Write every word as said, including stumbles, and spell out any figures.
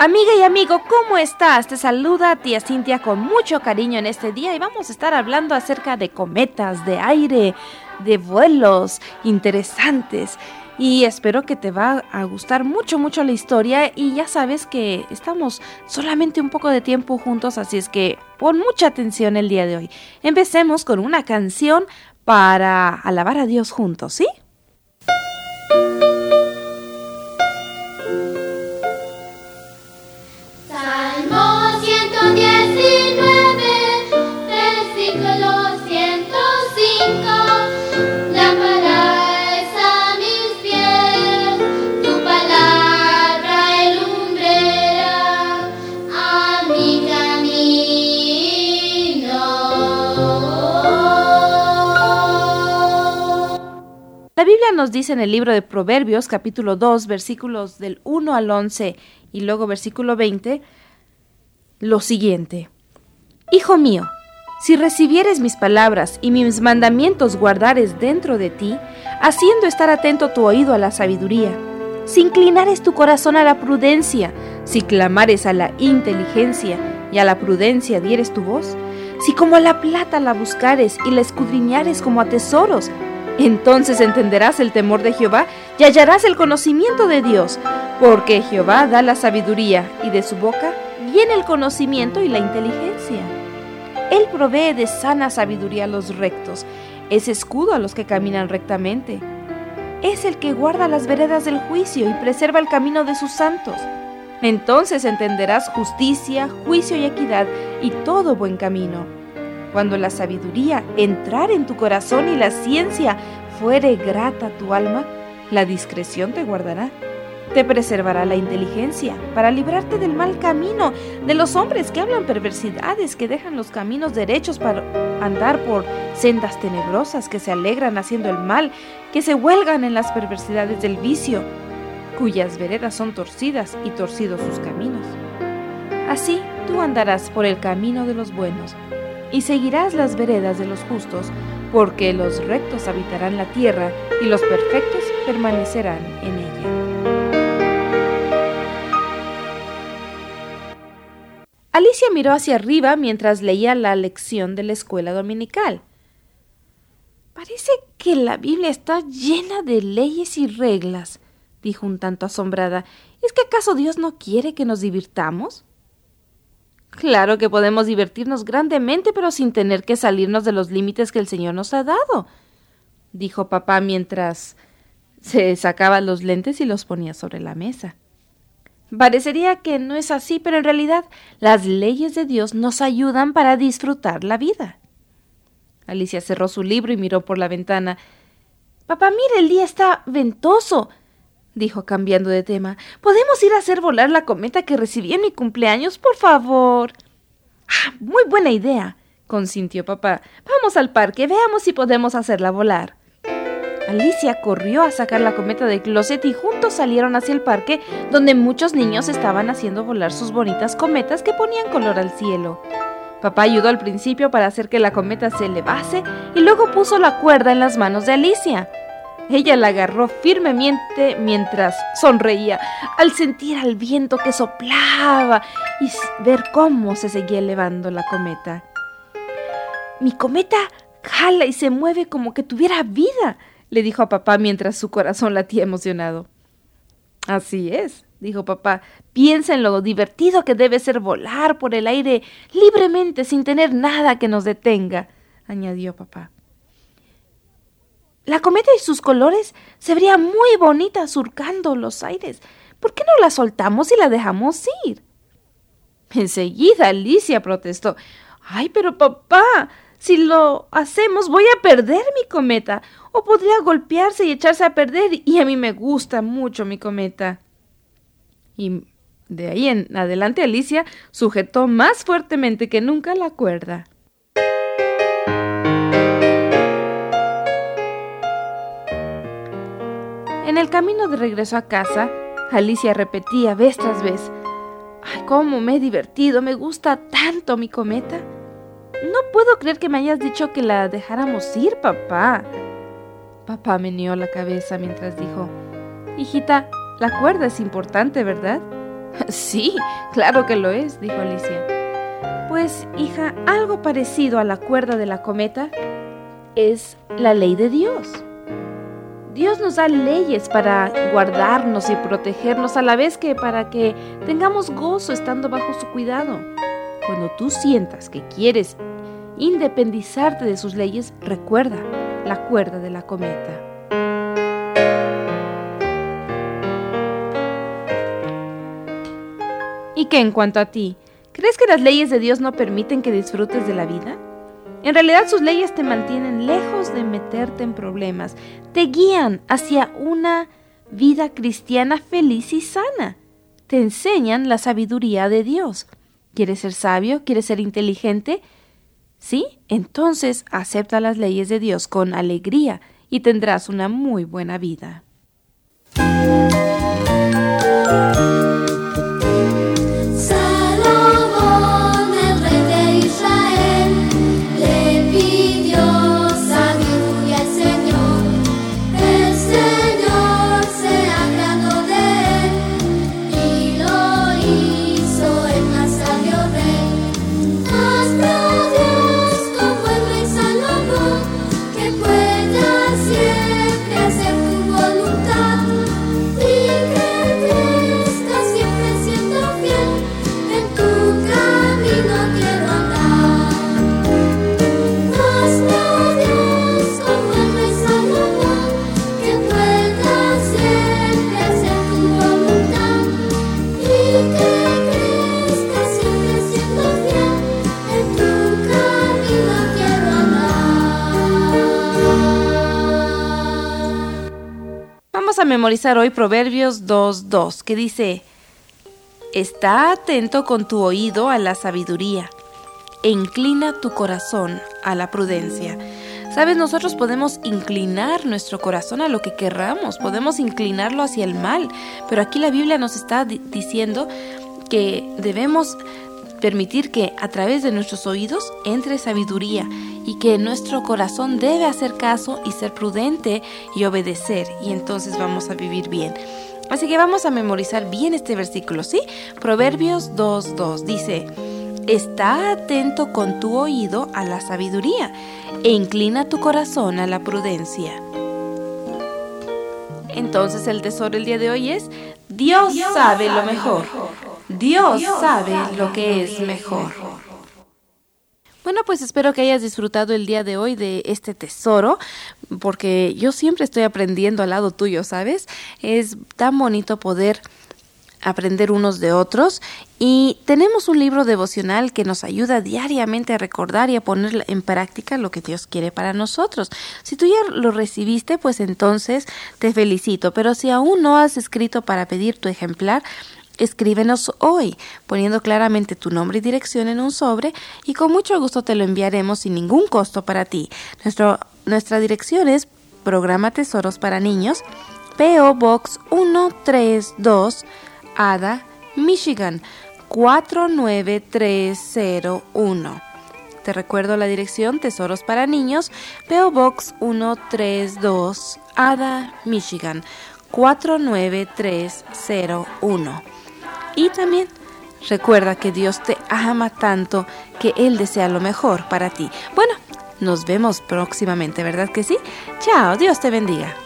Amiga y amigo, ¿cómo estás? Te saluda tía Cintia con mucho cariño en este día y vamos a estar hablando acerca de cometas, de aire, de vuelos interesantes. Y espero que te va a gustar mucho, mucho la historia y ya sabes que estamos solamente un poco de tiempo juntos, así es que pon mucha atención el día de hoy. Empecemos con una canción para alabar a Dios juntos, ¿sí? La Biblia nos dice en el libro de Proverbios, capítulo dos, versículos del uno al once y luego versículo veinte, lo siguiente. Hijo mío, si recibieres mis palabras y mis mandamientos guardares dentro de ti, haciendo estar atento tu oído a la sabiduría, si inclinares tu corazón a la prudencia, si clamares a la inteligencia y a la prudencia dieres tu voz, si como a la plata la buscares y la escudriñares como a tesoros, entonces entenderás el temor de Jehová y hallarás el conocimiento de Dios, porque Jehová da la sabiduría y de su boca viene el conocimiento y la inteligencia. Él provee de sana sabiduría a los rectos, es escudo a los que caminan rectamente. Es el que guarda las veredas del juicio y preserva el camino de sus santos. Entonces entenderás justicia, juicio y equidad y todo buen camino. Cuando la sabiduría entrare en tu corazón y la ciencia fuere grata a tu alma, la discreción te guardará. Te preservará la inteligencia para librarte del mal camino, de los hombres que hablan perversidades, que dejan los caminos derechos para andar por sendas tenebrosas, que se alegran haciendo el mal, que se huelgan en las perversidades del vicio, cuyas veredas son torcidas y torcidos sus caminos. Así tú andarás por el camino de los buenos y seguirás las veredas de los justos, porque los rectos habitarán la tierra y los perfectos permanecerán en ella. Alicia miró hacia arriba mientras leía la lección de la escuela dominical. Parece que la Biblia está llena de leyes y reglas, dijo un tanto asombrada. ¿Es que acaso Dios no quiere que nos divirtamos? Claro que podemos divertirnos grandemente, pero sin tener que salirnos de los límites que el Señor nos ha dado, dijo papá mientras se sacaba los lentes y los ponía sobre la mesa. Parecería que no es así, pero en realidad las leyes de Dios nos ayudan para disfrutar la vida. Alicia cerró su libro y miró por la ventana. Papá, mire, el día está ventoso, dijo cambiando de tema. ¿Podemos ir a hacer volar la cometa que recibí en mi cumpleaños, por favor? Ah, muy buena idea, consintió papá. Vamos al parque, veamos si podemos hacerla volar. Alicia corrió a sacar la cometa del closet y juntos salieron hacia el parque, donde muchos niños estaban haciendo volar sus bonitas cometas que ponían color al cielo. Papá ayudó al principio para hacer que la cometa se elevase y luego puso la cuerda en las manos de Alicia. Ella la agarró firmemente mientras sonreía al sentir al viento que soplaba y ver cómo se seguía elevando la cometa. Mi cometa jala y se mueve como que tuviera vida, le dijo a papá mientras su corazón latía emocionado. Así es, dijo papá. Piensa en lo divertido que debe ser volar por el aire libremente sin tener nada que nos detenga, añadió papá. La cometa y sus colores se vería muy bonita surcando los aires. ¿Por qué no la soltamos y la dejamos ir? Enseguida Alicia protestó. Ay, pero papá, si lo hacemos voy a perder mi cometa. O podría golpearse y echarse a perder. Y a mí me gusta mucho mi cometa. Y de ahí en adelante Alicia sujetó más fuertemente que nunca la cuerda. En el camino de regreso a casa, Alicia repetía vez tras vez: ¡ay, cómo me he divertido! ¡Me gusta tanto mi cometa! No puedo creer que me hayas dicho que la dejáramos ir, papá. Papá meneó la cabeza mientras dijo: hijita, la cuerda es importante, ¿verdad? Sí, claro que lo es, dijo Alicia. Pues, hija, algo parecido a la cuerda de la cometa es la ley de Dios. Dios nos da leyes para guardarnos y protegernos, a la vez que para que tengamos gozo estando bajo su cuidado. Cuando tú sientas que quieres independizarte de sus leyes, recuerda la cuerda de la cometa. ¿Y qué en cuanto a ti? ¿Crees que las leyes de Dios no permiten que disfrutes de la vida? En realidad sus leyes te mantienen lejos de meterte en problemas, te guían hacia una vida cristiana feliz y sana, te enseñan la sabiduría de Dios. ¿Quieres ser sabio? ¿Quieres ser inteligente? ¿Sí? Entonces acepta las leyes de Dios con alegría y tendrás una muy buena vida. Vamos a memorizar hoy Proverbios dos dos, que dice: está atento con tu oído a la sabiduría e inclina tu corazón a la prudencia. Sabes, nosotros podemos inclinar nuestro corazón a lo que querramos, podemos inclinarlo hacia el mal, pero aquí la Biblia nos está di- diciendo que debemos permitir que a través de nuestros oídos entre sabiduría y que nuestro corazón debe hacer caso y ser prudente y obedecer, y entonces vamos a vivir bien. Así que vamos a memorizar bien este versículo, ¿sí? Proverbios dos dos dice: está atento con tu oído a la sabiduría e inclina tu corazón a la prudencia. Entonces el tesoro el día de hoy es: Dios, Dios sabe lo mejor. Dios, Dios sabe lo que es mejor. Bueno, pues espero que hayas disfrutado el día de hoy de este tesoro, porque yo siempre estoy aprendiendo al lado tuyo, ¿sabes? Es tan bonito poder aprender unos de otros, y tenemos un libro devocional que nos ayuda diariamente a recordar y a poner en práctica lo que Dios quiere para nosotros. Si tú ya lo recibiste, pues entonces te felicito, pero si aún no has escrito para pedir tu ejemplar, escríbenos hoy, poniendo claramente tu nombre y dirección en un sobre, y con mucho gusto te lo enviaremos sin ningún costo para ti. Nuestro, nuestra dirección es Programa Tesoros para Niños, P O Box ciento treinta y dos, Ada, Michigan, cuatro nueve tres cero uno. Te recuerdo la dirección: Tesoros para Niños, P O Box ciento treinta y dos, Ada, Michigan, cuatro nueve tres cero uno. Y también recuerda que Dios te ama tanto que Él desea lo mejor para ti. Bueno, nos vemos próximamente, ¿verdad que sí? Chao, Dios te bendiga.